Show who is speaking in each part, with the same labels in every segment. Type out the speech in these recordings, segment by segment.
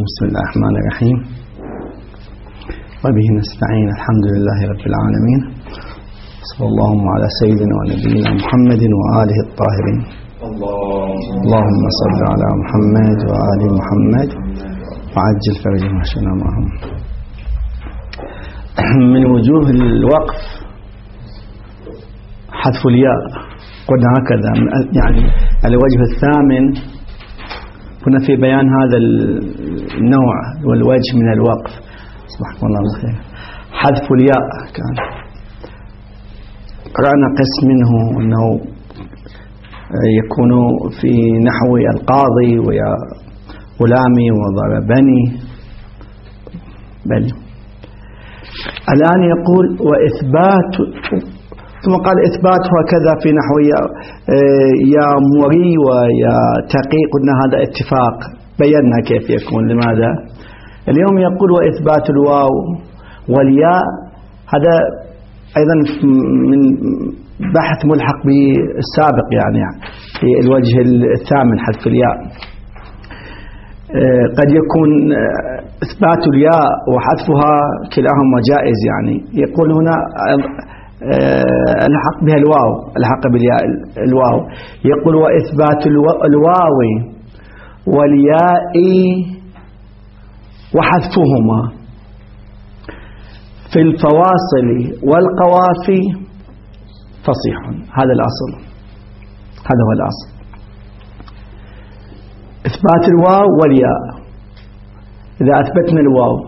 Speaker 1: بسم الله الرحمن الرحيم وبه نستعين الحمد لله رب العالمين صلى الله على سيدنا ونبينا محمد وآله الطاهرين اللهم صل على محمد وآل محمد وعجل فرجهم واشفنا معهم. من وجوه الوقف حذف الياء، قلنا هكذا يعني الوجه الثامن كنا في بيان هذا النوع والوجه من الوقف. سبحان الله الخير. حذف الياء كان قرأنا قسم منه أنه يكون في نحو القاضي ويا غلامي وضربني بل الآن يقول وإثبات، ثم قال إثباتها كذا في نحو يا موري ويا تقي، قلنا هذا اتفاق بينا كيف يكون. لماذا اليوم يقول وإثبات الواو والياء؟ هذا أيضا من بحث ملحق بالسابق، يعني في الوجه الثامن حذف الياء. قد يكون إثبات الياء وحذفها كلاهما جائز، يعني يقول هنا الحق بها الواو، الحق بالياء الواو. يقول وإثبات الواو والياء وحذفهما في الفواصل والقوافي فصيح. هذا الأصل، هذا هو الأصل، إثبات الواو والياء. إذا أثبتنا الواو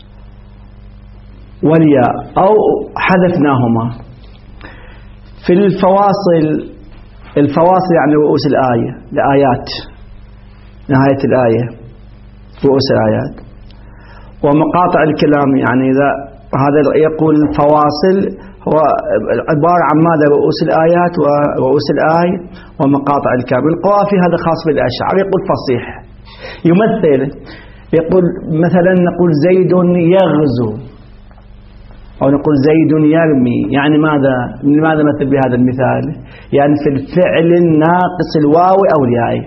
Speaker 1: والياء أو حذفناهما في الفواصل، الفواصل يعني رؤوس الآية، الآيات، نهاية الآية، رؤوس الآيات، ومقاطع الكلام. يعني إذا هذا يقول الفواصل هو عبارة عن ماذا؟ رؤوس الآيات ورؤوس الآية ومقاطع الكلام. القوافي هذا خاص بالأشعار. يقول فصيح، يمثل، يقول مثلا نقول زيد يغزو أو نقول زيد يرمي. يعني ماذا؟ لماذا مثل بهذا المثال؟ يعني في الفعل الناقص الواوي أو اليائي،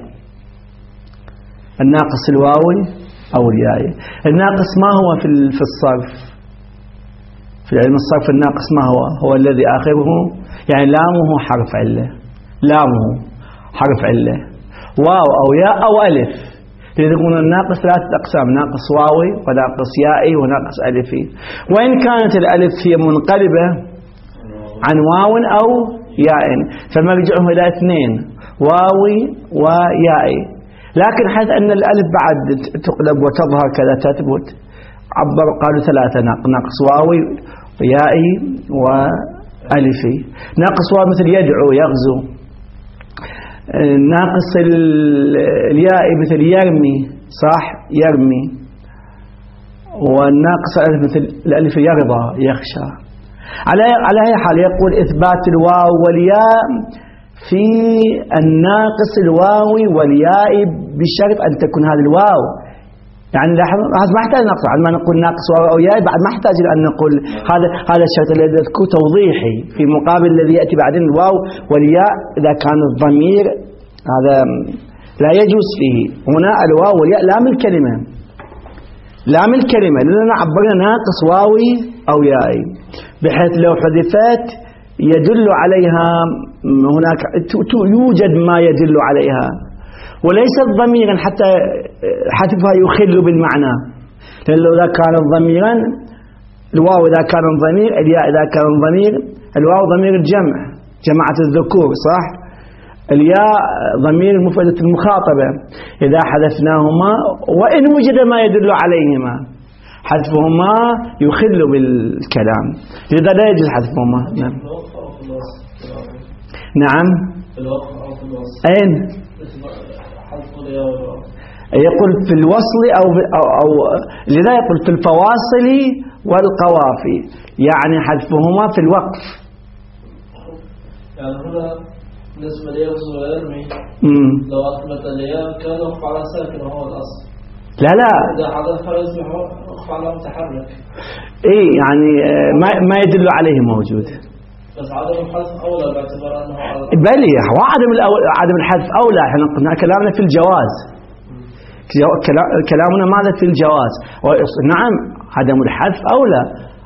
Speaker 1: الناقص الواوي أو اليائي. الناقص ما هو في الصرف، في علم الصرف الناقص ما هو؟ هو الذي آخره يعني لامه حرف علة، لامه حرف علة، واو أو ياء أو ألف. يكون الناقص ثلاثة أقسام: ناقص واوي وناقص يائي وناقص ألفي. وإن كانت الألف هي منقلبة عن واو أو ياء فمرجعه إلى اثنين: واوي ويائي. لكن حيث أن الألف بعد تقلب وتظهر كذا تثبت، عبروا قالوا ثلاثة: ناقص واوي ويائي وألفي. ناقص واو مثل يدعو يغزو، ناقص الياء مثل يرمي، صح، يرمي. والناقص الألف مثل الألف يرضى يخشى. على أي حال يقول إثبات الواو والياء في الناقص الواوي والياء بشرط أن تكون هذه الواو، يعني ما يحتاج نقص. بعد ما نقول ناقص واو أو ياء بعد ما يحتاج أن نقول هذا الشرط الذي يذكر توضيحي في مقابل الذي يأتي بعدين الواو والياء. إذا كان الضمير هذا لا يجوز فيه. هنا الواو والياء لام الكلمة، لام الكلمة، لأننا عبرنا ناقص واوي أو يائي، بحيث لو حذفت يدل عليها هناك يوجد ما يدل عليها، وليست ضميرا حتى حذفها يخل بالمعنى. لأن إذا كان ضميرا الواو إذا كان ضمير، الياء إذا كان ضمير، الواو ضمير الجمع، جماعة الذكور، صح، الياء ضمير المفردة المخاطبة. إذا حذفناهما وإن وجد ما يدل عليهما حذفهما يخل بالكلام، لذا لا يجوز حذفهما. نعم، نعم. أين؟ يقول في الوصل أو لذا يقول في الفواصل والقوافي، يعني حذفهما في الوقف.
Speaker 2: يعني هنا بالنسبة ليغزو ويرمي لو أثبت الياء كان يخفى على ساكن وهو الأصل.
Speaker 1: لا
Speaker 2: إذا حذفها يصبح يخفى على متحرك. إيه
Speaker 1: يعني ما يدل عليه موجود.
Speaker 2: بس عدم الحذف أولى باعتبار أنه
Speaker 1: بل وعدم الحذف أولى. احنا قلنا كلامنا في الجواز، كلامنا ماذا في الجواز. نعم عدم الحذف أولى،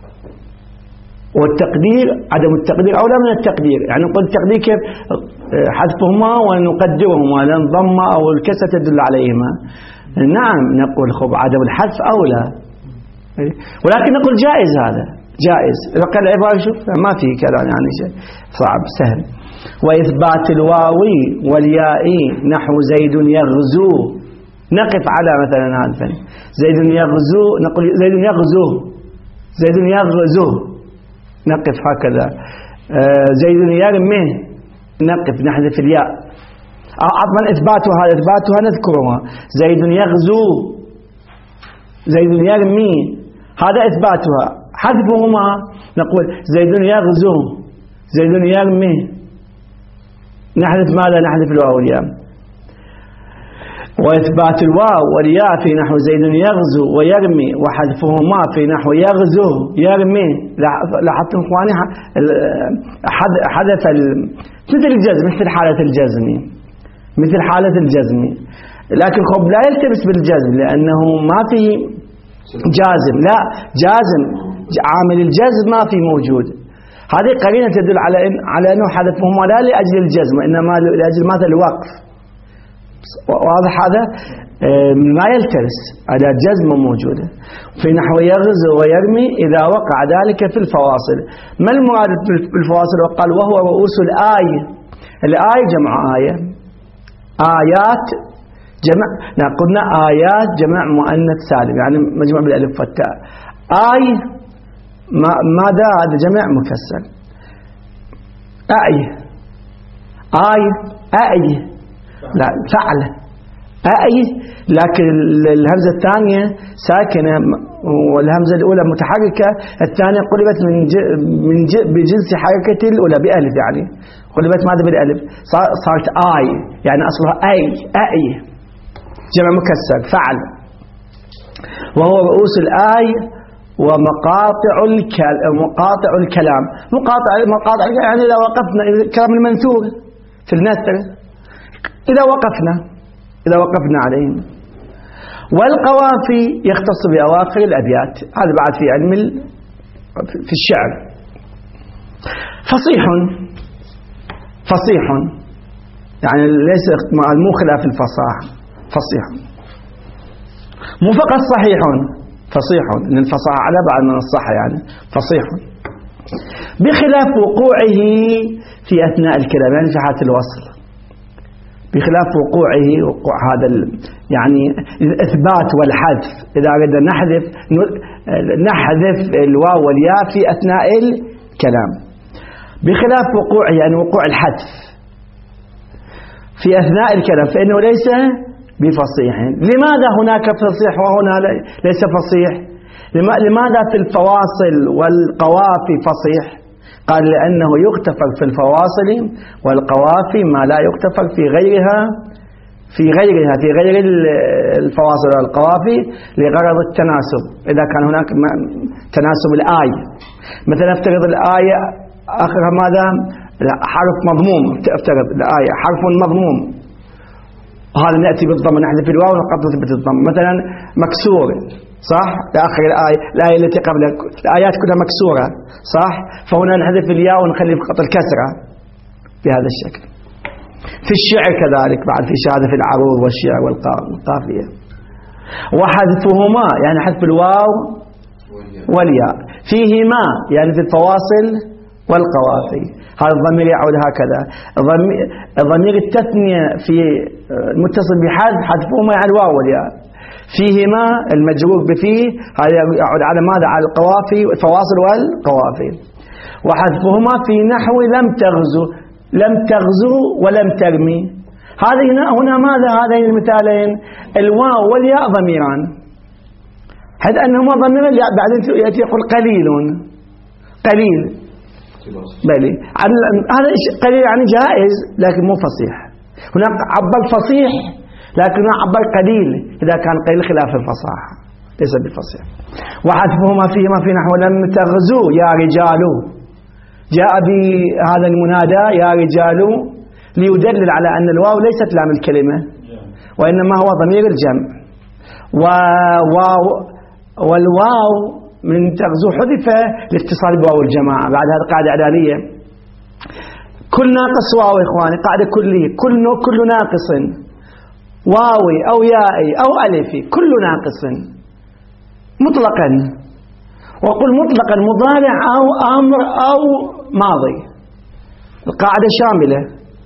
Speaker 1: والتقدير عدم التقدير أولى من التقدير. يعني نقول التقدير كيف؟ حذفهما ونقدرهما لأن ضم أو الكسر تدل عليهما. نعم نقول خب عدم الحذف أولى، ولكن نقول جائز، هذا جائز. إذا قال العبارة شوف ما في كلام يعني شيء صعب سهل. وإثبات الواو والياء نحو زيد يغزو، نقف على مثلا هذا زيد يغزو، نقول زيد يغزو، زيد يغزو، نقف هكذا. زيد يرمي، نقف نحذف الياء. عطما إثباتها، إثباتها نذكرها. زيد يغزو، زيد يرمي، هذا إثباتها. حذفهما نقول زيد يغزو، زيد يرمي، نحذف ماذا؟ نحذف الواو والياء. وإثبات الواو والياء في نحو زيد يغزو ويرمي، وحذفهما في نحو يغزو يرمي. لاحظتم إخواني حدث مثل الجزم، مثل حالة الجزم، مثل حالة الجزم، لكن خب لا يلتبس بالجزم لأنه ما في جازم، لا جازم عامل الجزم ما في موجود. هذه قرينة تدل على أنه حذفهما لا لأجل الجزم إنما لأجل ماذا؟ الوقف. واضح هذا؟ ما يلتبس على جزم موجودة في نحو يغزو ويرمي إذا وقع ذلك في الفواصل. ما المراد بالفواصل؟ وقال وهو رؤوس الآية. الآية جمع آية، آيات جمع، قلنا آيات جمع مؤنث سالم يعني مجموع بالألف والتاء. آية ماذا؟ هذا جمع مكسر. آية، آية، آية، لا فعل، آية، لكن الهمزة الثانية ساكنة والهمزة الأولى متحركة، الثانية قلبت بجنس حركة الأولى بألف، يعني قلبت ماذا؟ بالألف، صارت آية، يعني أصلها أي، آية جمع مكسر فعل. وهو رؤوس الآية ومقاطع الكلام. مقاطع يعني إذا وقفنا كلام المنثور في النثر، إذا وقفنا عليهم. والقوافي يختص بأواخر الأبيات، هذا بعد في علم في الشعر. فصيح يعني ليس مو خلاف الفصاحة، فصيح مو فقط صحيح، فصيح، لأن الفصاحة على بعد من الصحة يعني فصيح، بخلاف وقوعه في أثناء الكلام يعني في حالة الوصل، بخلاف وقوعه وقوع هذا يعني الإثبات والحذف. إذا أردنا نحذف الواو والياء في أثناء الكلام، بخلاف وقوعه يعني وقوع الحذف في أثناء الكلام فإنه ليس بفصيح. لماذا هناك فصيح وهنا ليس فصيح؟ لماذا في الفواصل والقوافي فصيح؟ قال لأنه يغتفر في الفواصل والقوافي ما لا يغتفر في غير الفواصل والقوافي لغرض التناسب. إذا كان هناك تناسب الآية، مثلا افترض الآية آخرها ماذا؟ حرف مضموم، افترض الآية حرف مضموم، هذا نأتي بالضم، نحذف الواو ونقطع تثبت الضم. مثلا مكسور، صح؟ لآخر الآية التي قبلها الآيات كلها مكسورة، صح؟ فهنا نحذف الياء ونخلي فقط الكسرة بهذا الشكل. في الشعر كذلك بعد في شهادة في العروض والشعر والقافية. وحذفهما يعني حذف الواو والياء فيهما يعني في الفواصل والقوافي. هذا الضمير يعود هكذا، ضمير التثنية في المتصل بحذف حذفهما يعني الواو والياء. فيهما المجرور بفيه هذا يعود على ماذا؟ على القوافي الفواصل والقوافي. وحذفهما في نحو لم تغزو ولم ترمي. هذه هنا ماذا؟ هذين المثالين الواو والياء ضميران، حيث أنهما ضميران بعدين يأتي يقول قليل بلي، هذا قليل يعني جائز لكن مو فصيح. هناك عبر فصيح لكن عبر قليل إذا كان قليل خلاف الفصاحة ليس بالفصيح. وحذفهما فيهما في نحو لم تغزو يا رجال، جاء بهذا المنادى يا رجال ليدلل على أن الواو ليست لام الكلمة وإنما هو ضمير الجمع، والواو من تغزو حذف لاتصال بواو الجماعة. بعد هذا قاعدة إعلانية، كل ناقص واو إخواني، قاعدة كلية، كل ناقص واوي أو يائي أو ألفي، كل ناقص مطلقا، وقل مطلقا مضارع أو أمر أو ماضي، القاعدة شاملة.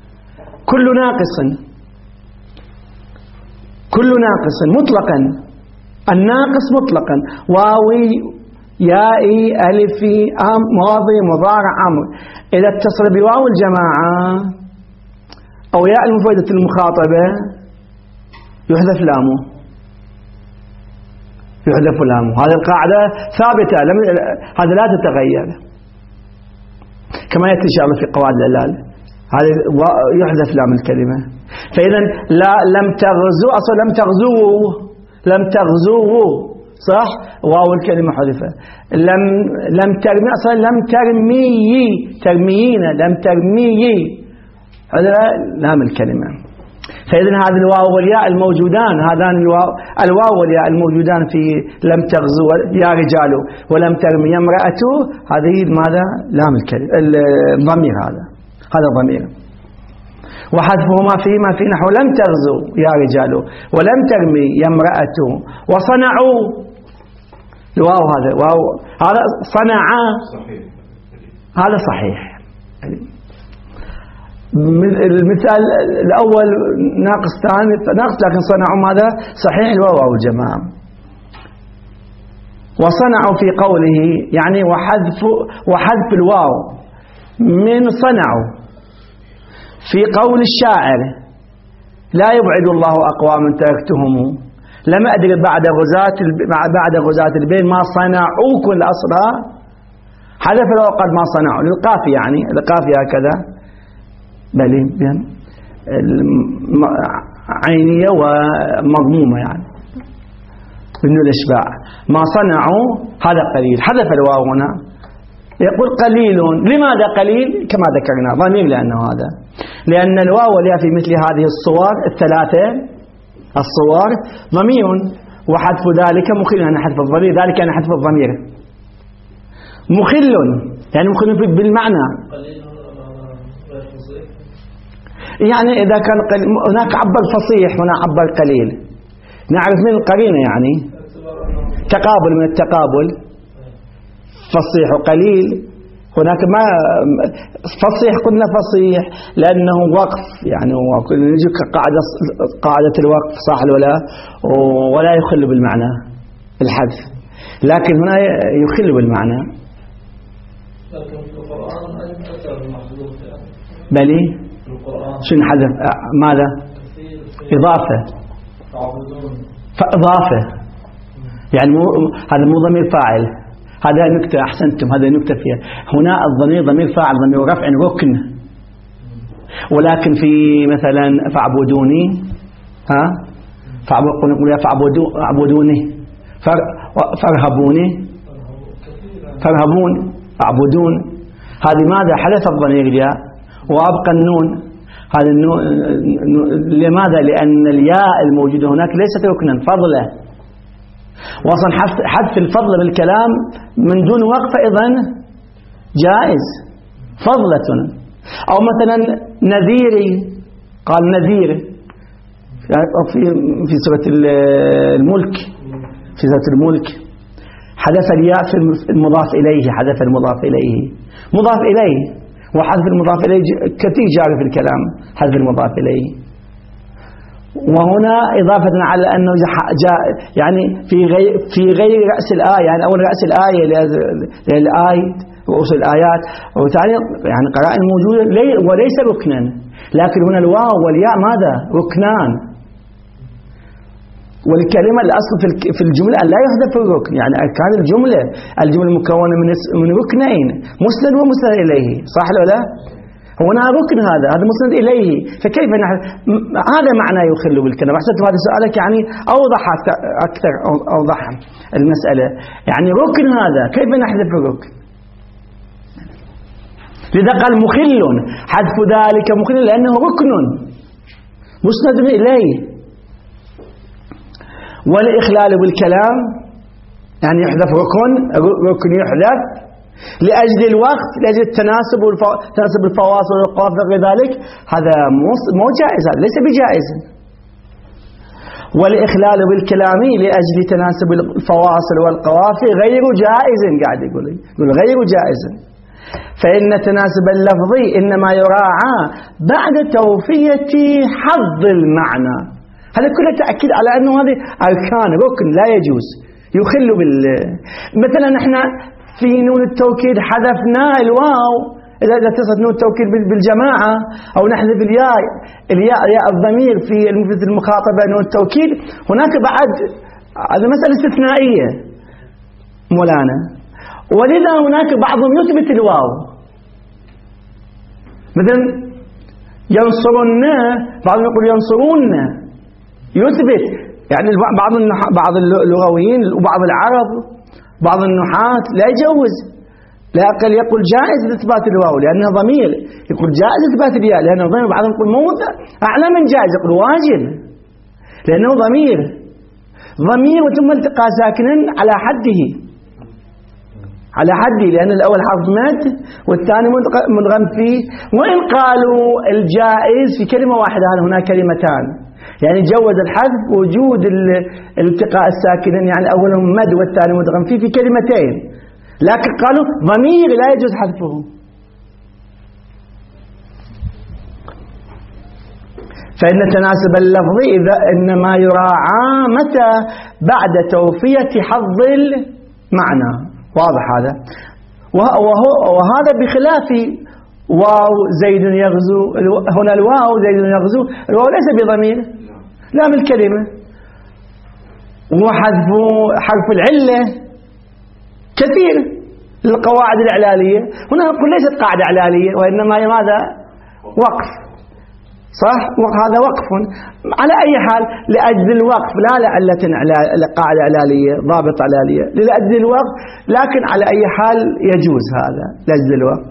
Speaker 1: كل ناقص مطلقا، الناقص مطلقا، واوي يائي ألفي ماضي مضارع أمر، إذا اتصل بواو الجماعة أو ياء المفردة المخاطبة يحذف لامه، هذه القاعدة ثابتة، هذا لا تتغير، كما يأتي إن شاء الله في قواعد العلال، هذا يحذف لام الكلمة. فإذا لم تغزو، أصلا لم تغزوه صح، واو الكلمة حذفة. لم ترمي، أصلا لم ترميين، لم ترمي، هذا لام الكلمة. فإذا هذه الواو والياء الموجودان، هذان الواو والياء الموجودان في لم تغزو يا رجال ولم ترمي يا امرأة، هذه ماذا؟ لام الكلمة، الضمير، هذا ضمير. وحذفهما فيما في نحو لم تغزو يا رجال ولم ترمي يا امرأة وصنعوا، الواو هذا صنع، هذا صحيح. المثال الأول ناقص، ثاني ناقص، لكن صنعوا ماذا؟ صحيح الواو الجماعة. وصنعوا في قوله يعني وحذف الواو من صنعوا في قول الشاعر لا يبعد الله أقواما تركتهم لم أدري بعد غزاة البين ما صنعوا كل أصلها، حذف الواو قد ما صنعوا للقافية، يعني القافية هكذا بلي عينية ومضمومة، يعني من الإشباع. ما صنعوا هذا قليل، حذف الواو هنا، يقول قليل. لماذا قليل؟ كما ذكرنا ضمير، لأن الواو والياء في مثل هذه الصور الثلاثة الصور ضمير، وحذف ذلك مخل، أنا حذف الضمير، ذلك أنا حذف الضمير مخل، يعني مخل بالمعنى، يعني إذا كان هناك عبر فصيح هنا عبر قليل، نعرف من القرينة، يعني تقابل من التقابل، فصيح وقليل. هناك ما فصيح، قلنا فصيح لأنه وقف، يعني نجيك قاعدة الوقف صح ولا يخل بالمعنى الحذف، لكن هنا يخل بالمعنى.
Speaker 2: لكن في القرآن أكثر المحذوف،
Speaker 1: بلي شنو حذف؟ ماذا؟ إضافة، فإضافة يعني هذا مو ضمير فاعل، هذا نكتة، أحسنتم، هذا نكتة فيها. هنا الضمير ضمير فاعل، ضمير رفع ركن، ولكن في مثلا فاعبدوني، فاعبدوني، فارهبون، اعبدون، هذه ماذا؟ حذف الضمير الياء وأبقى النون. هذا النون لماذا؟ لأن الياء الموجودة هناك ليست ركنا، فضلة، وأصلا حذف الفضل بالكلام من دون وقف أيضا جائز، فضلة. أو مثلا نذيري، قال نذير في سورة الملك، حذف الياء في المضاف إليه، حذف المضاف إليه، مضاف إليه، وحذف المضاف إليه كثير جاري في الكلام، حذف المضاف إليه. وهنا إضافة على أنه جاء يعني في غير رأس الآية، يعني أول رأس الآية للآية رؤوس الآيات، وثاني يعني قرائن موجودة وليس ركنا، لكن هنا الواو والياء ماذا؟ ركنان. والكلمة الأصل في الجملة أن لا يحذف الركن، يعني أركان الجملة مكونة من ركنين، مسند ومسند إليه، صح ولا لا؟ هنا ركن، هذا مسند إليه، فكيف هذا معنى يخل بالكلام. أحسنت، هذا سؤالك يعني أوضح أكثر، أوضح المسألة، يعني ركن هذا كيف نحذف الركن؟ لذا قال مخل، حذف ذلك مخل لأنه ركن مسند إليه. والإخلال بالكلام يعني يحذف ركن يحذف لأجل الوقت، لأجل التناسب تناسب الفواصل والقوافي وغير ذلك، هذا مو جائز، هذا ليس بجائز. والإخلال بالكلام لأجل تناسب الفواصل والقوافي غير جائز، قاعد يقول غير جائز، فإن تناسب اللفظ إنما يراعى بعد توفية حظ المعنى. هذا كله تأكيد على أنه هذه أركان ركن لا يجوز يخل مثلا احنا في نون التوكيد حذفنا الواو إذا اتصلت نون التوكيد بالجماعة، أو نحذف الياء الضمير في المخاطبة نون التوكيد، هناك بعد هذه مسألة استثنائية مولانا، ولذا هناك بعضهم يثبت الواو، مثلا ينصرن، بعضهم يقول ينصرون، يثبت يعني بعض اللغويين وبعض العرب بعض النحاة لا يجوز، لا أقل يقول جائز إثبات الواو لأنها ضمير، يقول جائز إثبات الياء لأنه ضمير، بعضهم يقول موضع أعلى من جائز، يقول واجب لأنه ضمير وثم التقى ساكنا على حده لأن الأول حرف مد والثاني مدغم فيه. وإن قالوا الجائز في كلمة واحدة، هنا كلمتان، يعني جوز الحذف وجود الالتقاء الساكنين، يعني أولهم مد والثاني مدغم فيه في كلمتين، لكن قالوا ضمير لا يجوز حذفه. فإن تناسب اللفظ إذا إنما يراعى متى بعد توفية حظ المعنى، واضح هذا. وهذا بخلاف واو زيد يغزو، هنا الواو زيد يغزو، الواو ليس بضمير لا من الكلمة، وحذف حرف العلة كثير للقواعد الإعلالية، هنا نقول ليست قاعدة إعلالية وإنما هي ماذا؟ وقف، صح؟ هذا وقف على أي حال لأجل الوقف، لا لعلة قاعدة إعلالية ضابط إعلالية، لأجل الوقف، لكن على أي حال يجوز هذا لأجل الوقف،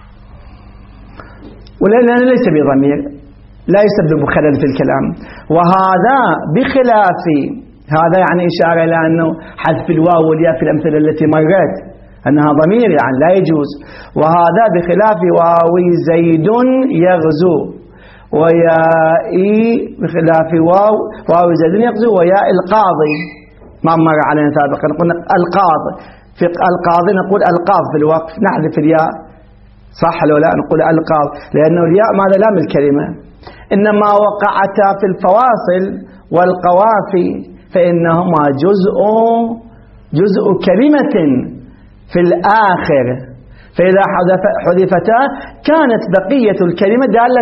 Speaker 1: ولأنه ليس بضمير لا يسبب خلل في الكلام. وهذا بخلاف هذا، يعني إشارة إلى أنه حذف الواو والياء في الأمثلة التي مرت أنها ضمير يعني لا يجوز. وهذا بخلاف واو زيد يغزو وياء، بخلاف واو زيد يغزو وياء القاضي، ما مر علينا سابقا، قلنا القاضي، في القاضي نقول القاض في الوقف نحذف الياء، صح لو لا نقول القاض، لأنه الياء ماذا لا من الكلمة، إنما وقعتا في الفواصل والقوافي فإنهما جزء كلمة في الآخر، فإذا حذفتا كانت بقية الكلمة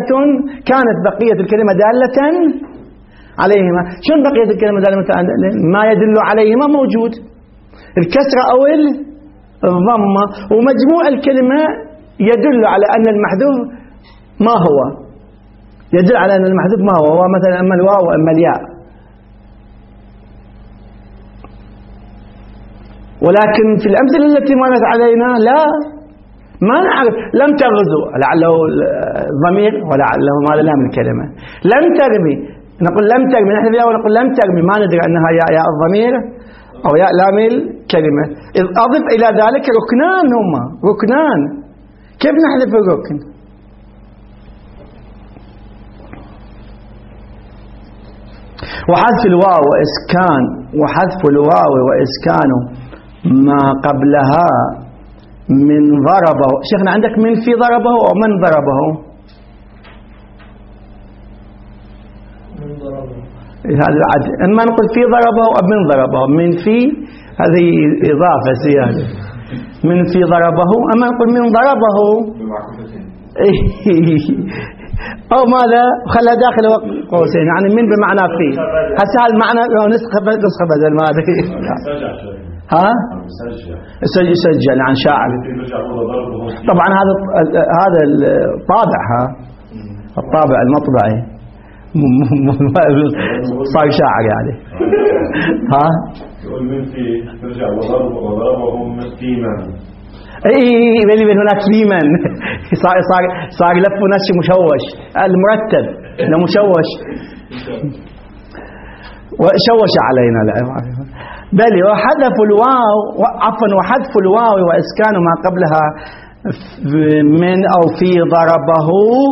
Speaker 1: دالة عليهما. شنو بقية الكلمة دالة؟ ما يدل عليهما موجود، الكسرة أو الضمة، ومجموع الكلمة يدل على أن المحذوف ما هو، يدل على أن المحذوف ما هو مثلا أما الواو وأما الياء. ولكن في الأمثلة التي مرت علينا لا، ما نعرف، لم تغزو لعله ضمير ولعله ماذا لا من الكلمة، لم ترمي نقول لم ترمي، نحن في الأول نقول لم ترمي، ما ندري أنها ياء الضمير أو ياء لام الكلمة. إذ أضف إلى ذلك ركنان، هما ركنان، كيف نحذف الركن؟ وحذف الواو وإسكان ما قبلها من ضربه. شيخنا عندك من في ضربه أو من ضربه؟
Speaker 2: من ضربه،
Speaker 1: هذا العدل، إما نقول في ضربه أو من ضربه، من في هذه إضافة زيادة، من في ضربه، أما نقول من ضربه أو ماذا خلها داخل قوسين، يعني من بمعنى في، هسه المعنى نسخة بدل ما أدري ها يسجل عن شاعر. طبعا هذا الطابع، الطابع المطبعي صار شاعر يعني. ها
Speaker 3: يقول من في ترجع وضربهم مسكينا،
Speaker 1: بيني هناك فيمن صار لف ونش مشوش، المرتب انه مشوش. وشوش علينا بل وحذف الواو وحذف الواو وإسكان ما قبلها من أو في ضربه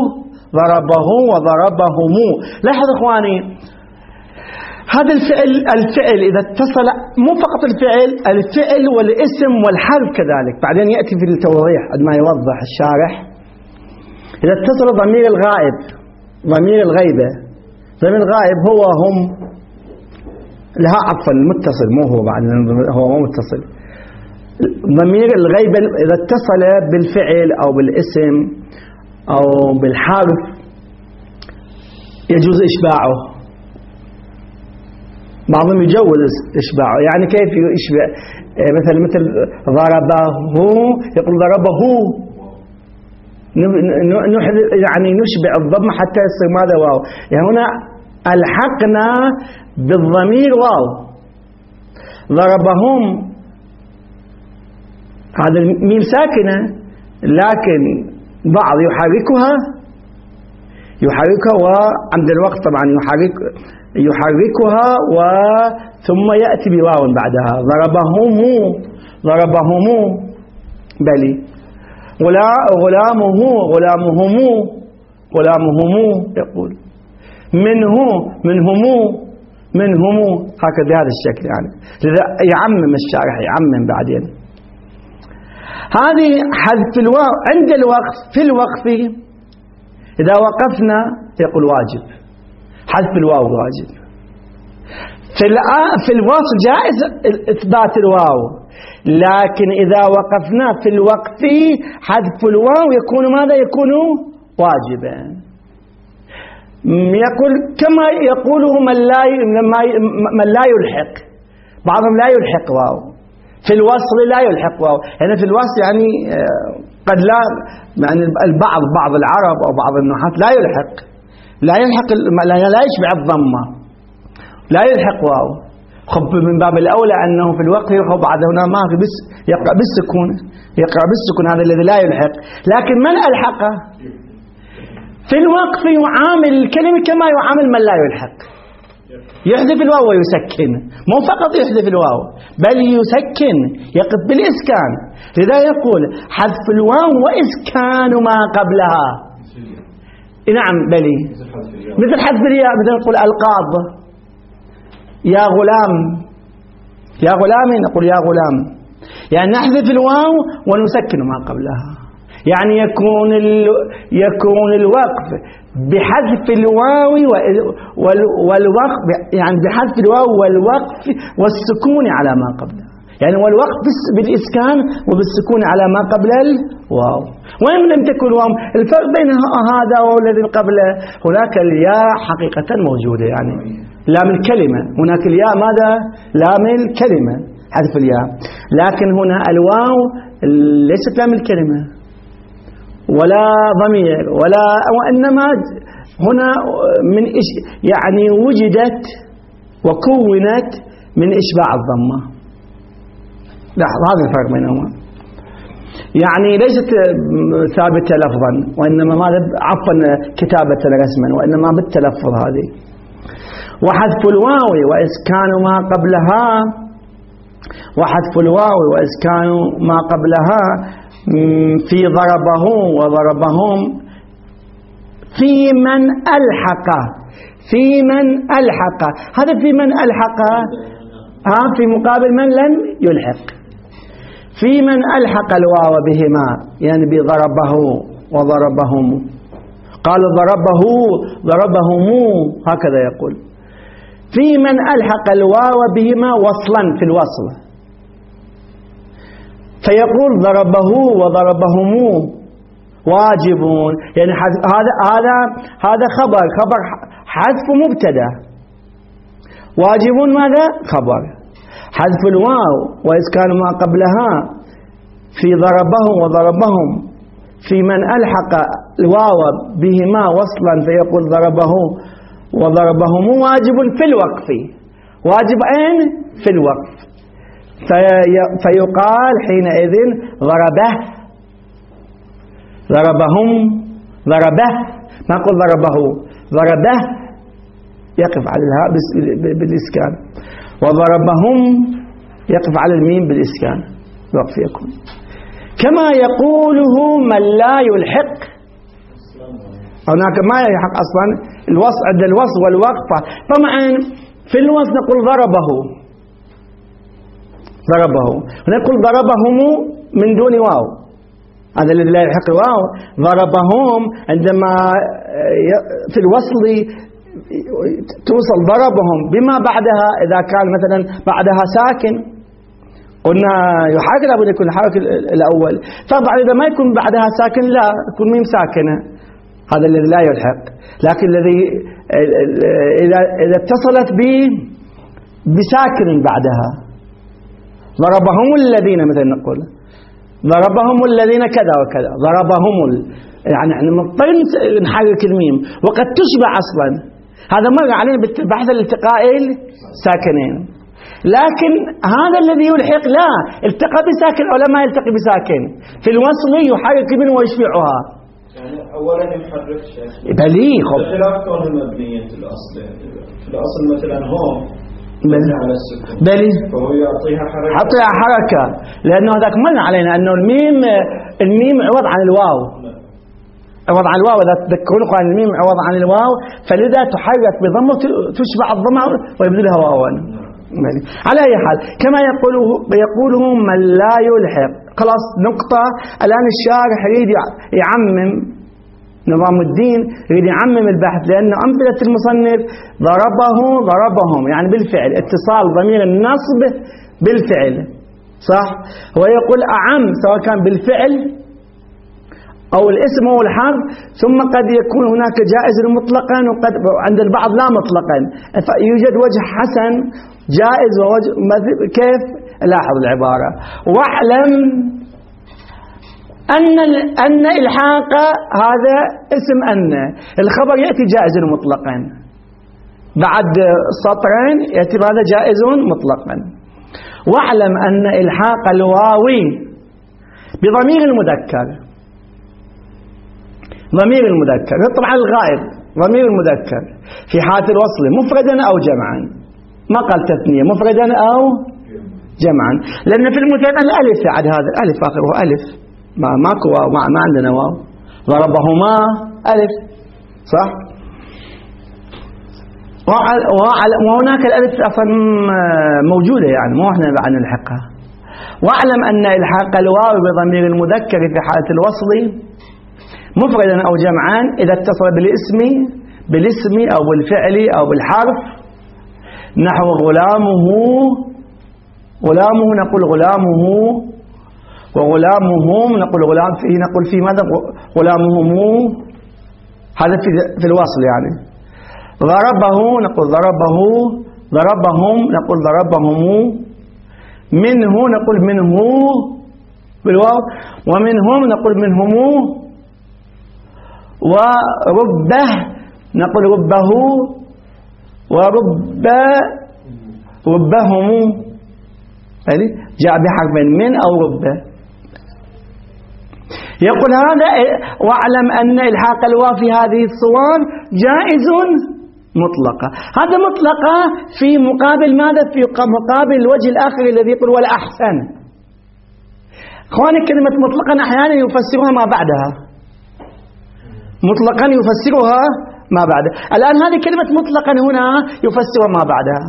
Speaker 1: وضربهم. لاحظ إخواني هذا الفعل إذا اتصل مو فقط الفعل والاسم والحرف كذلك، بعدين يأتي في التوضيح عندما يوضح الشارح إذا اتصل ضمير الغائب ضمير الغيبة ضمير الغائب هو هم لها عفوا المتصل مو هو بعد هو مو متصل ضمير الغيبة إذا اتصل بالفعل أو بالاسم أو بالحرف يجوز إشباعه. بعضهم يجوز إشباعه، يعني كيف يشبع؟ مثل ضربه يقول ضربه يعني نشبع الضم حتى يصير ماذا واو. يعني هنا ألحقنا بالضمير واو. ضربهم هذا الميم ساكنة لكن بعض يحركها وعند الوقت طبعا يحركها ثم يأتي بواو بعدها. ضربهم بلي غلامهم يقول منهم هكذا بهذا الشكل. يعني لذا يعمم الشارح يعمم بعدين. هذه حذف الواو عند الوقف. في الوقف إذا وقفنا يقول واجب حذف الواو واجب. في الوصل جائز إثبات الواو، لكن إذا وقفنا في الوقف حذف الواو يكون ماذا؟ يكون واجبا. يقول كما يقوله من لا يلحق. بعضهم لا يلحق واو في الوصل، لا يلحق واو. يعني في الوصل يعني قد لا يعني بعض العرب أو بعض النحاة لا يلحق لا يشبع الضمة لا يلحق واو. خب من باب الأولى أنه في الوقت يقرأ بعد هنا ما في بس يقرأ بالسكون هذا الذي لا يلحق. لكن من ألحقه في الوقف يعامل الكلمة كما يعامل من لا يلحق، يحذف الواو ويسكن. مو فقط يحذف الواو بل يسكن يقف بالإسكان. لذا يقول حذف الواو وإسكان ما قبلها. نعم بلي مثل حذف الياء، مثل نقول القاض يا غلام نقول يا غلام، يعني نحذف الواو ونسكن ما قبلها. يعني يكون الوقف بحذف الواو والوقف، يعني بحذف الواو والوقف والسكون على ما قبلها. يعني والوقف بالإسكان وبالسكون على ما قبل الواو. وإن لم تكن واو الفرق بين هذا والذي قبله هناك الياء حقيقة موجودة، يعني لام الكلمة. هناك الياء ماذا؟ لام الكلمة حذف الياء. لكن هنا الواو ليست لام الكلمة ولا ضمير وإنما هنا يعني وجدت وكونت من إشباع الضمة. هذا الفرق بينهما، يعني ليست ثابتة لفظا وإنما ماذا عفوا كتابة رسما، وإنما بالتلفظ هذه. وحذف الواو وإسكان ما قبلها في ضربه وضربهم في من ألحق. هذا في من ألحق في مقابل من لن يلحق. في من ألحق الواو بهما، يعني بضربه وضربهم. قال ضربهم هكذا يقول. في من ألحق الواو بهما وصلا في الوصل فيقول ضربه وضربهم واجبون. يعني هذا خبر حذف مبتدا، واجبون ماذا؟ خبر. حذف الواو وإسكان ما قبلها في ضربه وضربهم في من ألحق الواو بهما وصلا فيقول ضربه وضربهم واجب في الوقف. واجب أين؟ في الوقف. فيقال حينئذ ضربهم ما قل ضربه يقف على الهاء بالإسكان، وضربهم يقف على الميم بالإسكان الوقف يكون. كما يقوله من لا يلحق، هناك ما يلحق أصلا الوصل عند الوصل والوقف. طبعا في الوصل نقول ضربه، ونقول ضربهم من دون واو، هذا الذي لا يلحق الواو. ضربهم عندما في الوصل توصل ضربهم بما بعدها، إذا كان مثلا بعدها ساكن قلنا يحرك لابد يكون الحركة الأول، طبعا إذا ما يكون بعدها ساكن لا يكون ميم ساكنة، هذا الذي لا يلحق. لكن الذي إذا اتصلت بساكن بعدها، ضربهم الذين مثلا نقول ضربهم الذين كذا وكذا، ضربهم يعني مضطرين نحرك الميم وقد تشبع أصلا. هذا مر علينا بحث الالتقاء الساكنين. لكن هذا الذي يلحق لا التقى بساكن ولا ما يلتقي بساكن، في الوصل يحرك منه ويشبعها.
Speaker 4: يعني أولا يحرك شيء
Speaker 1: بلي
Speaker 4: بخلاف كونه مبنية الأصل. في الأصل مثلا هم على السكون
Speaker 1: بلي
Speaker 4: فهو يعطيها
Speaker 1: حركة، لأنه هذاك من علينا أنه الميم عوض عن الواو، عوض عن الواو. إذا تذكرون قال الميم عوض عن الواو، فلذا تحرك بضمه تشبع الضمة ويبدلها واوا. على أي حال كما يقوله من لا يلحق. خلاص نقطة. الآن الشارح يريد يعمم، نظام الدين يريد يعمم البحث، لأنه أمثلة المصنف ضربهم يعني بالفعل، اتصال ضمير النصب بالفعل، صح؟ هو يقول أعم سواء كان بالفعل أو الاسم أو الحرف، ثم قد يكون هناك جائز مطلقا، وقد عند البعض لا مطلقا. يوجد وجه حسن جائز ووجه كيف؟ لاحظ العبارة: واعلم أن إلحاق هذا اسم أن الخبر يأتي جائز مطلقا، بعد سطرين يأتي هذا جائز مطلقا. واعلم أن إلحاق الواوي بضمير المذكر، ضمير المذكر طبعا الغائب ضمير المذكر في حالة الوصل مفردا أو جمعا، ما قال تثنية، مفردا أو جمعا، لأن في المثنى الألف بعد هذا، الألف آخره ألف، ماكو واو، ما عندنا واو. ضربهما ألف، صح؟ وهناك الألف أصلا موجودة، يعني مو احنا بعد نلحقها. واعلم أن إلحاق الواو بضمير المذكر في حالة الوصل مفردا أو جمعا إذا اتصل بالاسم أو بالفعل أو بالحرف، نحو غلامه نقول غلامه، وغلامهم نقول غلام فيه، نقول فيه ماذا؟ غلامهم، هذا في الوصل يعني. ضربه نقول ضربه، ضربهم نقول ضربهم، منه نقول منه بالواو، ومنهم نقول منهم، وربه نقول ربه، ربهم، يعني جاء بحرف من أو ربه. يقول هذا واعلم أن إلحاق الواو في هذه الصور جائز مطلقة. هذا مطلقة في مقابل ماذا؟ في مقابل الوجه الآخر الذي يقول والأحسن. أخواني كلمة مطلقا أحيانا يفسرها ما بعدها، مطلقا يفسرها ما بعدها. الآن هذه كلمة مطلقا هنا يفسرها ما بعدها.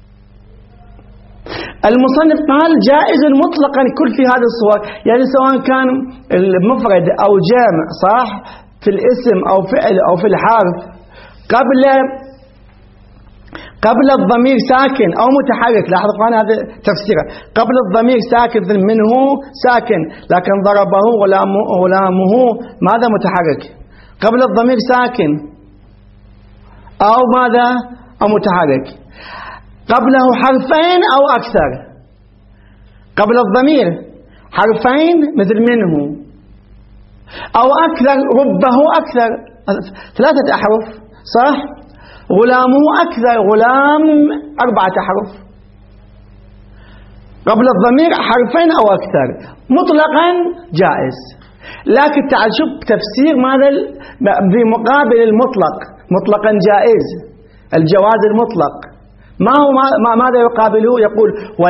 Speaker 1: المصنف قال جائز مطلقا كل في هذه الصور، يعني سواء كان المفرد أو جامع، صح؟ في الاسم أو فعل أو في الحرف، قبل الضمير ساكن أو متحرك. لاحظوا أنا هذا تفسيره، قبل الضمير ساكن منه ساكن، لكن ضربه غلامه ماذا؟ متحرك. قبل الضمير ساكن أو ماذا؟ أو متحرك. قبله حرفين أو أكثر، قبل الضمير حرفين مثل منه، أو أكثر، ربه أكثر، 3 أحرف، صح؟ غلامه أكثر، غلام 4 أحرف. قبل الضمير حرفين أو أكثر مطلقا جائز. لكن تعال شوف تفسير ماذا في مقابل المطلق، مطلقا جائز، الجواز المطلق. ما هو ماذا يقابله؟ يقول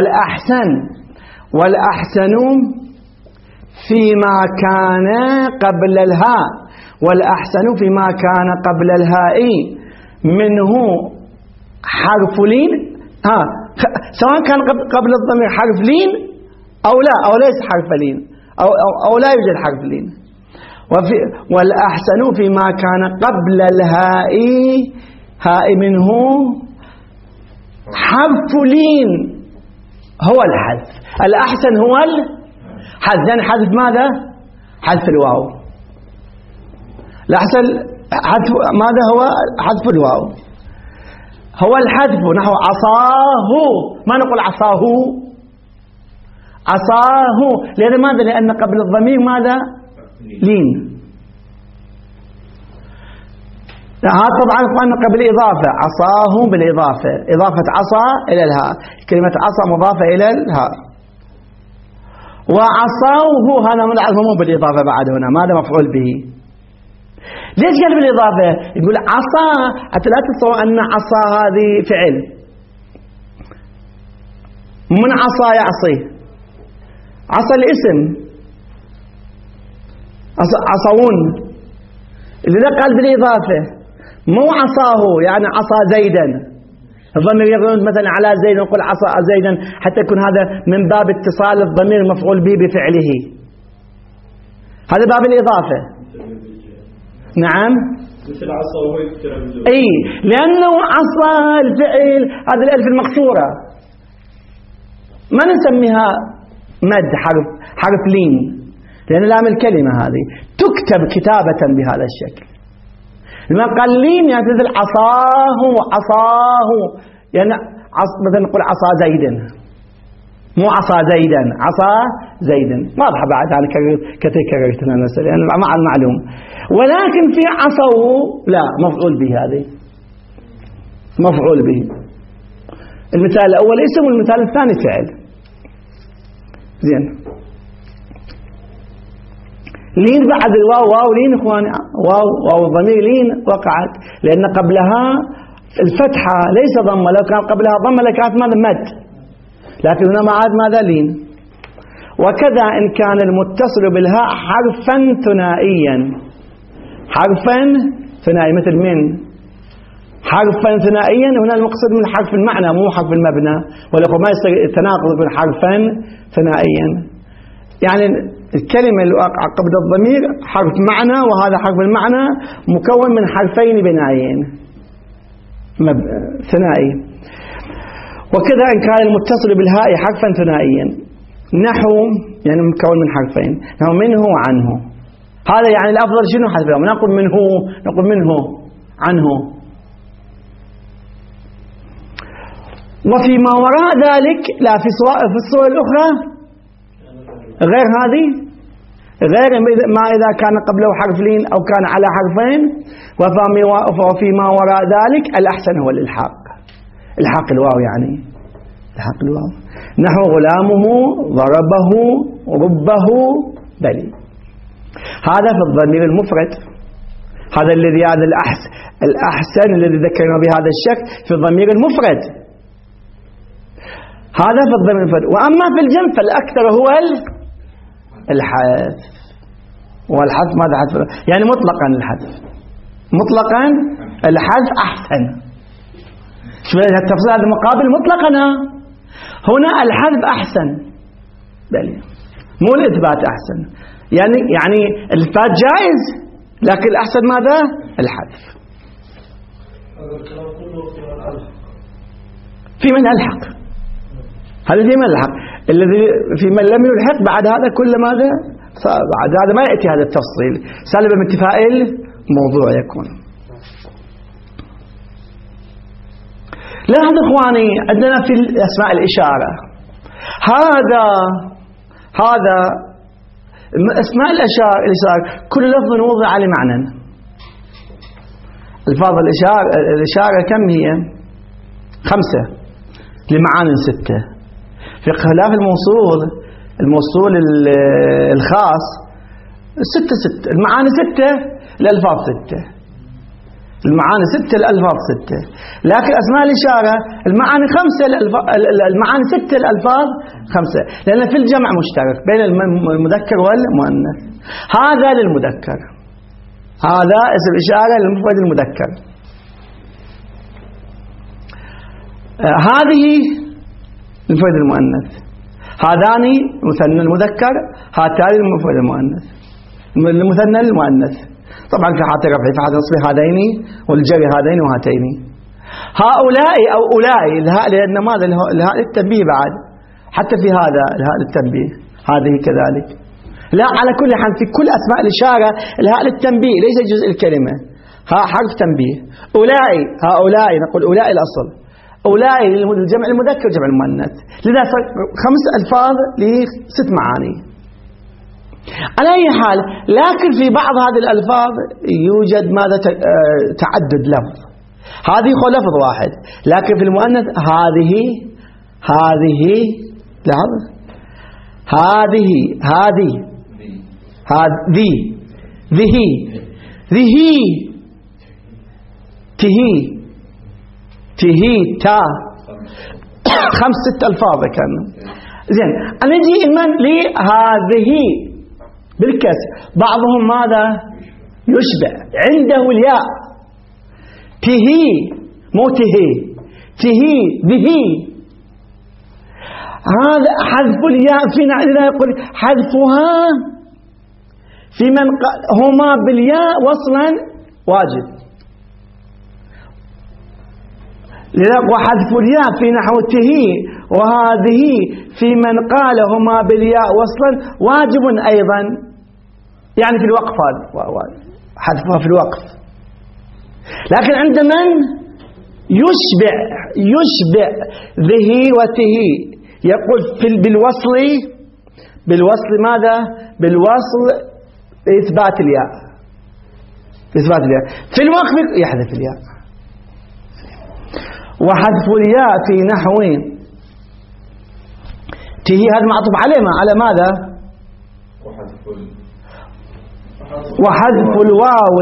Speaker 1: والأحسن فيما كان قبل الهاء، والأحسن فيما كان قبل الهاء منه حرف لين، سواء كان قبل الضمير حرف لين أو لا، أو ليس حرف لين، أو لا يوجد حرف لين. والأحسن فيما كان قبل الهاء منه حرف لين هو الحذف. الأحسن هو الحذف، يعني حذف ماذا؟ حذف الواو. الأحسن حذف ماذا؟ هو حذف الواو، هو الحذف. نحو عصاه، ما نقول عصاه، عصاه. لأن ماذا؟ لأن قبل الضمير ماذا؟ لين. هذا طبعا قلنا قبل إضافة، عصاه بالإضافة، إضافة عصا إلى الهاء، كلمة عصا مضافة إلى الهاء. وعصاه هذا مو بالإضافة بعد هنا، ماذا؟ مفعول به. ليش قال بالإضافة؟ يقول عصا، حتى لا تصوروا أن عصا هذه فعل، من عصا يعصي، عصا الاسم، عصون، لذا قال بالإضافة، مو عصاه يعني عصا زيدا. الضمير يقولون مثلا على زيد، نقول عصا زيدا حتى يكون هذا من باب اتصال الضمير مفعول به بفعله، هذا باب الإضافة. نعم،
Speaker 4: مثل عصا وهو يذكر
Speaker 1: اي، لأنه عصا الفعل هذه الألف المقصورة ما نسميها مد حرف لين، لأن لام الكلمة هذه تكتب كتابة بهذا الشكل. لما قال لين يعني مثل عصاه، يعني مثلا نقول عصا زيدا، مو عصا زيدا، عصا زيدا. واضحة بعد، أنا كثير كررتنا المسألة يعني مع المعلوم. ولكن في عصوا لا، مفعول به، هذه مفعول به. المثال الأول اسم والمثال الثاني فعل. زين، لين بعد الواو، واو لين اخواني، واو الضمير لين وقعت لأن قبلها الفتحة ليس ضمة، لو كان قبلها ضمة لكانت ماذا؟ مد، لكن هنا ما عاد ماذا؟ لين. وكذا إن كان المتصل بالهاء حرفا ثنائيا، حرفا ثنائي مثل من، حرفا ثنائيا. هنا المقصد من حرف المعنى مو حرف المبنى، ولكن ما يصير التناقض بين حرفا ثنائيا، يعني الكلمة اللي واقعة قبل الضمير حرف معنى، وهذا حرف المعنى مكون من حرفين بنائيين ثنائي. وكذا إن كان المتصل بالهاء حرفا ثنائيا، نحو يعني مكون من حرفين، نحو منه وعنه. هذا يعني الأفضل شنو حذفه؟ ما نقول منه، نقول منه عنه. وفيما وراء ذلك لا، في الصور الأخرى غير هذه، غير ما إذا كان قبله حرف لين أو كان على حرفين. وفيما وراء ذلك الأحسن هو الإلحاق، الحاق الواو، يعني الحاق الواو. نحو غلامه، ضربه، ربه، بلي. هذا في الضمير المفرد، هذا الذي هذا الأحسن الذي ذكرنا بهذا الشكل في الضمير المفرد، هذا في الضمير المفرد. وأما في الجمع فالأكثر هو الحذف. والحذف ماذا حذف؟ يعني مطلقا الحذف، مطلقا الحذف أحسن. شو التفصيل هذا مقابل مطلقا، هنا الحذف أحسن، بلي مو الإثبات أحسن. يعني الإثبات جائز، لكن الأحسن ماذا؟ الحذف.
Speaker 2: هذا الكلام كله
Speaker 1: في من ألحق، هذا في من ألحق، الذي في من لم يلحق بعد هذا كل ماذا؟ بعد هذا ما يأتي هذا التفصيل، سلب من انتفاء الموضوع يكون. لاحظوا إخواني، عندنا في أسماء الإشارة هذا أسماء الإشارة كل لفظ وضع لمعنى. الفاظ الإشارة كم هي؟ 5 لمعان 6. في خلاف الموصول الخاص 6 المعاني 6، الألفاظ 6. المعاني 6 الألفاظ 6، لكن أسماء الإشارة المعاني 5 المعاني 6 الألفاظ 5، لأن في الجمع مشترك بين المذكر والمؤنث. هذا للمذكر، هذا اسم إشارة للمفرد المذكر. هذه المفرد المؤنث، هذان مثنى المذكر، هاتان المفرد المؤنث المثنى المؤنث. طبعا في حالة الرفع، في حالة النصب هذين، والجر هذين وهاتين. هؤلاء أو أولئك، الهاء لأن ماذا؟ الهاء للتنبيه بعد، حتى في هذا الهاء للتنبيه، هذه كذلك. لا، على كل حال في كل أسماء الإشارة الهاء للتنبيه ليس جزء الكلمة، هاء حرف تنبيه. أولئك، هؤلاء نقول أولئك الأصل، أولئك للجمع المذكر جمع المؤنث، لذا 5 ألفاظ ل6 معاني. على أي حال، لكن في بعض هذه الألفاظ يوجد ماذا؟ تعدد لفظ. هذه هو لفظ واحد، لكن في المؤنث هذه لحظة، هذه تهي تا 5 6 ألفاظ كان. زين، أنا نجي لهذه بالكسر، بعضهم ماذا؟ يشبع عنده الياء، تهي مو تهي به. هذا حذف الياء فينا يقول حذفها في من هما بالياء وصلا واجب، وحذف الياء في نحو تهي وهذه في من قال هما بالياء وصلا واجب أيضا، يعني في الوقف، حذفها في الوقف. لكن عند من يشبع ذهي وتهي يقول بالوصل ماذا؟ بالوصل إثبات الياء، في الوقف يحذف الياء. وحذف الياء في نحو تهي هذا معطوف عليه على ماذا؟ وحذف الواو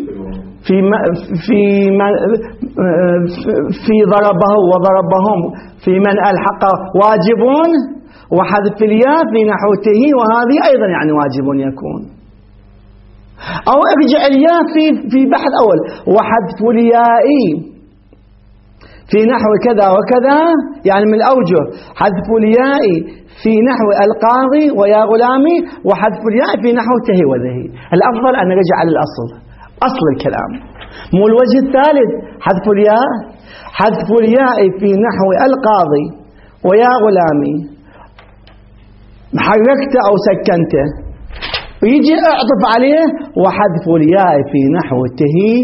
Speaker 1: في ضربه وضربهم في من ألحق واجبون، وحذف الياء في نحو تهي وهذه أيضا يعني واجب يكون. أو ارجع الياء في بحث أول، وحذف الياء في نحو كذا وكذا، يعني من الأوجه حذف الياء في نحو القاضي ويا غلامي، وحذف الياء في نحو تهي وذهي. الأفضل أن نرجع للأصل، أصل الكلام، مو الوجه الثالث. حذف الياء في نحو القاضي ويا غلامي، حركت أو سكنته، ويجي أعطف عليه وحذف الياء في نحو تهي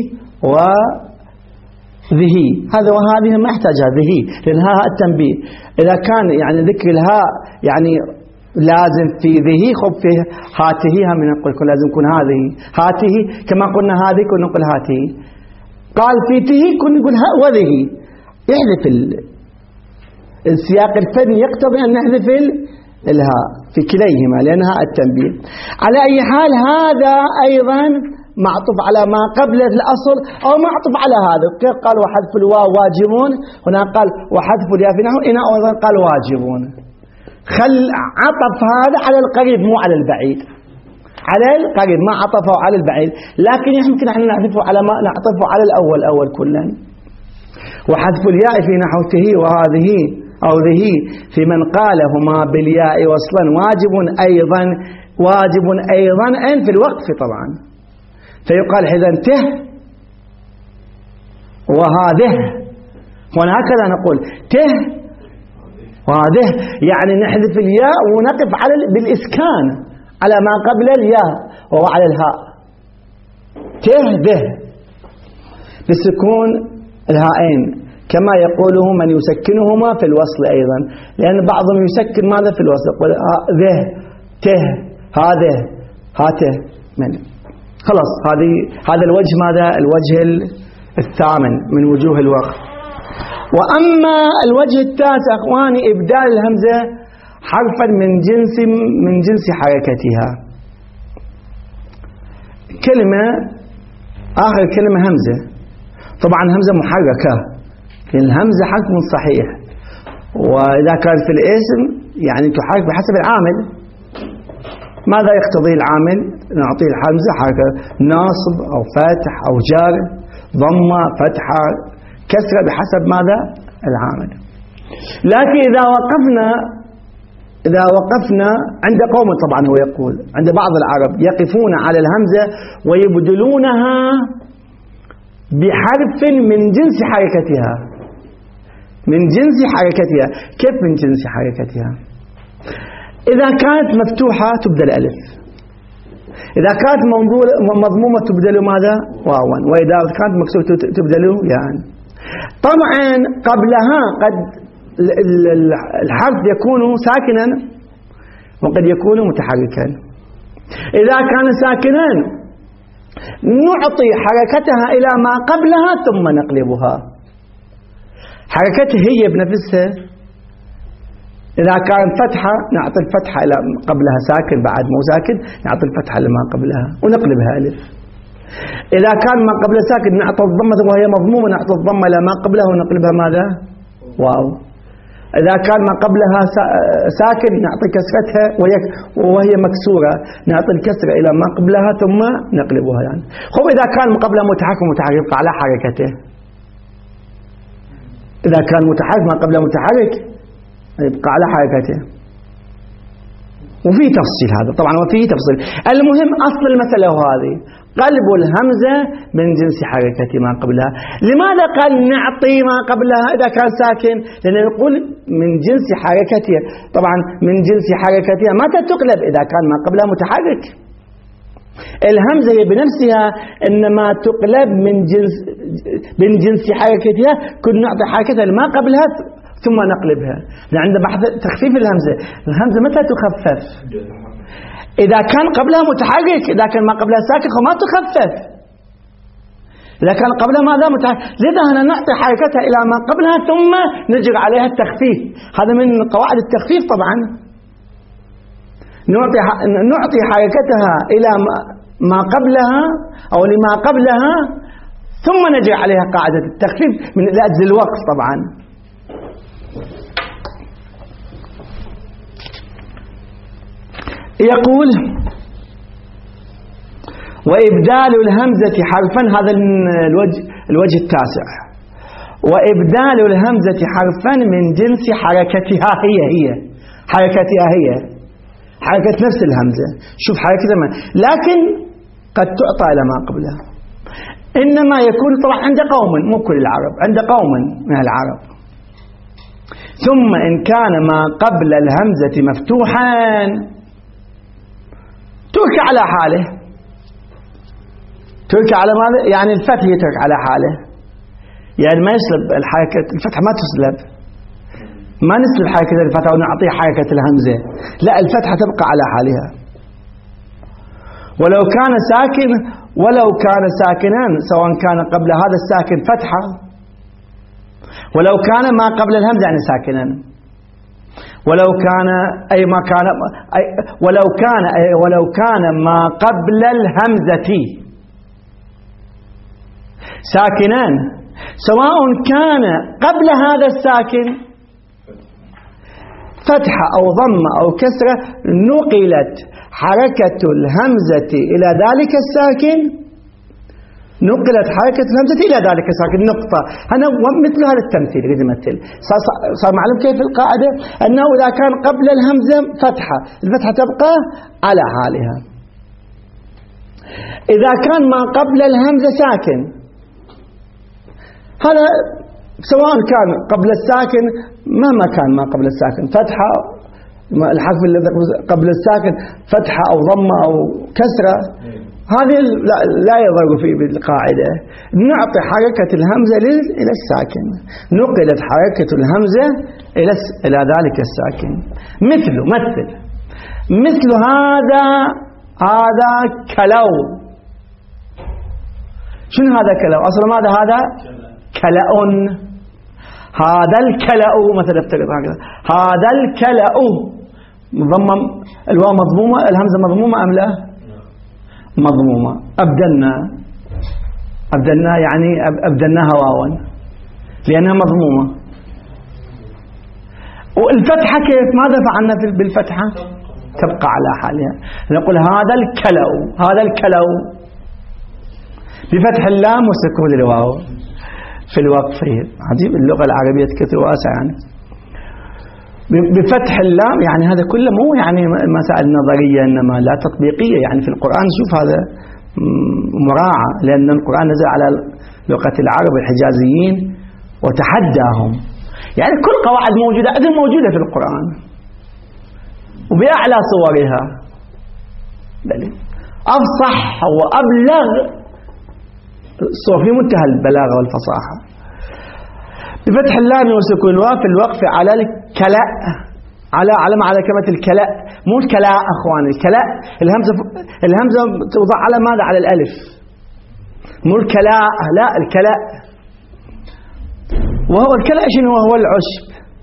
Speaker 1: وذهي. هذا وهذه ما يحتاجها ذهي، لأنها التنبيه. إذا كان يعني ذكر الهاء يعني لازم في ذهي، خب في هاته هم نقول لازم يكون هاته كما قلنا هذه كنا نقول هاته. قال في تهي كنا نقول ها وذهي، يحذف السياق الفني يقتضي أن نحذف الهاء في كليهما لأنها التنبيه. على أي حال هذا أيضا معطوف على ما قبل الأصل أو معطوف على هذا. كيف قال وحذف الواو واجبون، هنا قال وحذف الياء في نحو، هنا أيضا قال واجبون. عطف هذا على القريب مو على البعيد، على القريب ما عطفه على البعيد، لكن يمكن احنا نعطفه على ما نعطفه على الأول كلا. وحذف الياء في نحو تهي وهذه أو ذهي في من قالهما بالياء وصلا واجب أيضا أن في الوقف طبعا، فيقال إذن ته وهذه، وهكذا نقول ته وهذه، يعني نحذف الياء ونقف على بالإسكان على ما قبل الياء وهو على الهاء، ته ذه بسكون الهائين كما يقوله من يسكنهما في الوصل أيضا، لأن بعضهم يسكن ماذا في الوصل، يقول ذه ته هذه هاته من. خلاص هذا الوجه ماذا؟ الوجه الثامن من وجوه الوقف. وأما الوجه التاسع أخواني إبدال الهمزة حرفا من جنس حركتها. كلمة آخر كلمة همزة، طبعا همزة محركة، الهمزة حرف صحيح، وإذا كانت في الاسم يعني تحرك بحسب العامل. ماذا يقتضي العامل؟ نعطيه الهمزة حركة ناصب أو فتح أو جار، ضمة، فتحة، كسرة، بحسب ماذا؟ العامل. لكن إذا وقفنا عند قوم، طبعا هو يقول عند بعض العرب يقفون على الهمزة ويبدلونها بحرف من جنس حركتها. من جنس حركتها. كيف من جنس حركتها؟ إذا كانت مفتوحة تبدل ألف، إذا كانت مضمومة تبدل ماذا؟ واوا، وإذا كانت مكسورة تبدل يعني. طبعا قبلها قد الحرف يكون ساكنا وقد يكون متحركا. إذا كان ساكنا نعطي حركتها إلى ما قبلها ثم نقلبها. حركته هي بنفسها. إذا كان فتحة نعطي الفتحة إلى قبلها ساكن، بعد مو ساكن نعطي الفتحة لما قبلها ونقلبها ألف. إذا كان ما قبل ساكن نعطي الضمة وهي مضمومة، نعطي الضمة إلى ما قبلها ونقلبها ماذا؟ واو. إذا كان ما قبلها ساكن نعطي كسرتها وهي مكسورة، نعطي الكسرة إلى ما قبلها ثم نقلبها يعني. خب إذا كان ما قبلها متحرك يبقى على حركته. إذا كان متحرك ما قبله متحرك يبقى على حركته. وفي تفصيل هذا طبعا، وفيه تفصيل. المهم أصل المسألة هذه، قلب الهمزة من جنس حركة ما قبلها. لماذا قال نعطي ما قبلها إذا كان ساكن؟ لأنه يقول من جنس حركتها. طبعا من جنس حركتها متى تقلب؟ إذا كان ما قبلها متحرك. الهمزة هي بنفسها إنما تقلب من جنس حركتها، كل نعطي حركتها لما قبلها ثم نقلبها. عند بحث تخفيف الهمزة متى تخفف؟ إذا كان قبلها متحرك. إذا كان ما قبلها ساكن فما تخفف. إذا كان قبلها ماذا؟ متحرك. لذا هنا نعطي حركتها إلى ما قبلها ثم نجري عليها التخفيف. هذا من قواعد التخفيف طبعا. نعطي حركتها إلى ما قبلها أو لما قبلها ثم نجري عليها قاعدة التخفيف من أجل الوقف طبعا. يقول وإبدال الهمزة حرفا، هذا الوجه التاسع. وإبدال الهمزة حرفا من جنس حركتها هي حركتها هي حركة نفس الهمزة. شوف حركتها لكن قد تعطى إلى ما قبلها. إنما يكون طبعا عند قوم، مو كل العرب، عند قوم من العرب. ثم إن كان ما قبل الهمزة مفتوحا ترك على حاله. ترك على ماذا؟ يعني الفتح يترك على حاله، يعني ما يسلب الحركة. الفتح ما تسلب، ما نسلب حركة الفتح ونعطيه حركة الهمزة، لا، الفتحة تبقى على حالها. ولو كان ساكنا سواء كان قبل هذا الساكن فتحة، ولو كان ما قبل الهمزة يعني ساكنا، ولو كان ما قبل الهمزة ساكنا، سواء كان قبل هذا الساكن فتحة أو ضمة أو كسرة، نقلت حركة الهمزة إلى ذلك الساكن، نقلت حركة الهمزة إلى ذلك الساكن نقطة. أنا مثل هذا التمثيل يريد يمثل. صار معلوم كيف القاعدة؟ أنه إذا كان قبل الهمزة فتحة، الفتحة تبقى على حالها. إذا كان ما قبل الهمزة ساكن، هذا سواء كان قبل الساكن، مهما كان ما قبل الساكن فتحة، الحرف الذي قبل الساكن فتحة أو ضمة أو كسرة، هذه لا يضر في بالقاعدة. نعطي حركة الهمزة إلى الساكن، نقلت حركة الهمزة إلى ذلك الساكن. مثل هذا كلو. شنو هذا كلو؟ أصلا ماذا هذا؟ كلأ. هذا الكلأ مثلا افترض هذا الكلأ مضمم، الواو مضمومة، الهمزة مضمومة أم لا؟ مضمومة. أبدلنا أبدلناها يعني أبدلناها واوا لأنها مضمومة. والفتحة كيف؟ ماذا فعلنا بالفتحة؟ تبقى على حالها. نقول هذا الكلو، هذا الكلو بفتح اللام وسكون الواو في الوقفين. عجيب اللغة العربية كثير واسعة يعني. بفتح اللام يعني هذا كله مو يعني مسائل نظرية إنما لا تطبيقية، يعني في القرآن شوف هذا مراعى، لأن القرآن نزل على لغة العرب الحجازيين وتحداهم، يعني كل قواعد موجودة إذن موجودة في القرآن وبأعلى صورها، بل أفصح وأبلغ صور في منتهى البلاغة والفصاحة. بفتح اللام وسكون الواو في الوقف على الكلاء، على كلمة الكلاء، مو الكلاء أخواني، الكلاء الهمزة توضع على ماذا؟ على الألف، مو الكلاء، لا الكلاء. وهو الكلاء شنو؟ وهو العشب.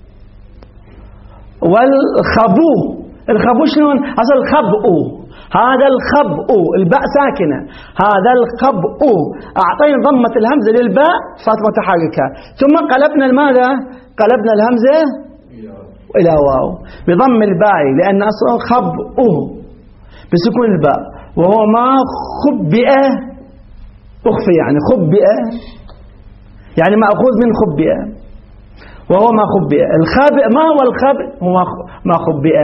Speaker 1: والخبو، الخبو شنو؟ أصل خبؤ، هذا الخبؤ، الباء ساكنة، هذا الخبؤ، أعطينا ضمة الهمزة للباء صارت متحركة، ثم قلبنا ماذا؟ قلبنا الهمزة إلى واو بضم الباء لأن أصله خبؤ بسكون الباء، وهو ما خبئ، أخفي يعني خبئ يعني مأخوذ من خبئ، وهو ما خبئ. الخابئ ما هو الخابئ؟ هو ما خبئ.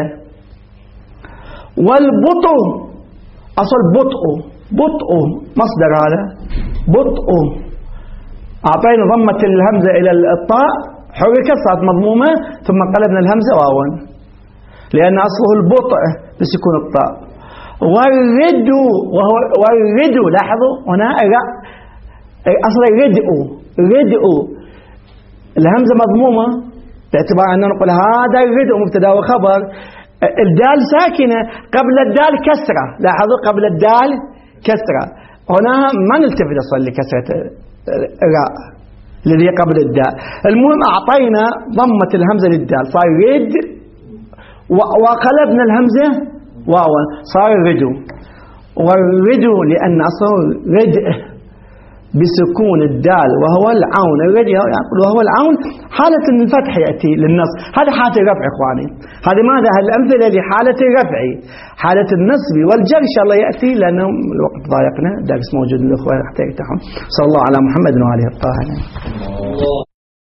Speaker 1: والبطء أصل بطء مصدر هذا بطء، أعطينا ضمة الهمزة إلى الطاء حركت صارت مضمومة ثم قلبنا الهمزة واوا لأن أصله البطء بسكون الطاء. والردء، وهو والردء، لاحظوا هنا أصل ردء الهمزة مضمومة باعتبار أننا نقول هذا الردء مبتدا وخبر، الدال ساكنة قبل الدال كسرة، لاحظوا قبل الدال كسرة، هنا ما نلتفت أصلا لكسرة الراء الذي قبل الدال. المهم أعطينا ضمة الهمزة للدال صار رد، وقلبنا الهمزة واوا صار ردو. والردو لأن أصله ردء بسكون الدال وهو العون، الردي وهو العون حالة الفتح يأتي للنصب، هذا حالة الرفع إخواني، هذه ماذا؟ الأمثلة لحالة الرفع. حالة النصب والجر إن شاء الله يأتي لأنه الوقت ضايقنا، الدرس موجود للأخوة حتى يرتاحون. صلى الله على محمد وعلى آله الطاهرين.